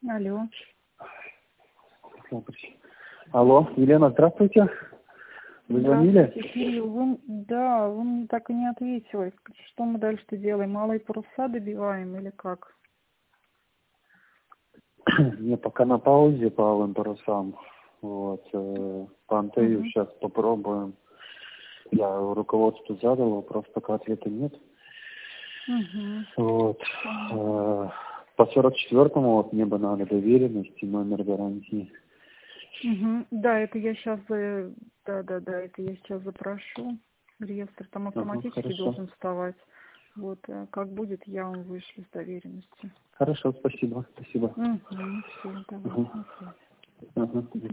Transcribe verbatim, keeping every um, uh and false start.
Алло. Алло, Елена, здравствуйте. Вы звонили? Здравствуйте, Кирилл. Вы, да, вы мне так и не ответили. Что мы дальше делаем? Малые паруса добиваем или как? Не, пока на паузе по алым парусам. Вот. э, По Антею Угу. сейчас попробуем. Я руководству задал, вопрос, пока ответа нет. Угу. Вот. э, По сорок четвёртому вот мне бы надо доверенность и номер гарантии. Угу. Да, это я сейчас, да, да, да, это я сейчас запрошу. Реестр там Ага, автоматически хорошо. должен вставать. Вот, э, как будет, я вам вышлю с доверенностью. Хорошо, спасибо. Спасибо. Угу. Все, давайте Ага. на связи. Ага.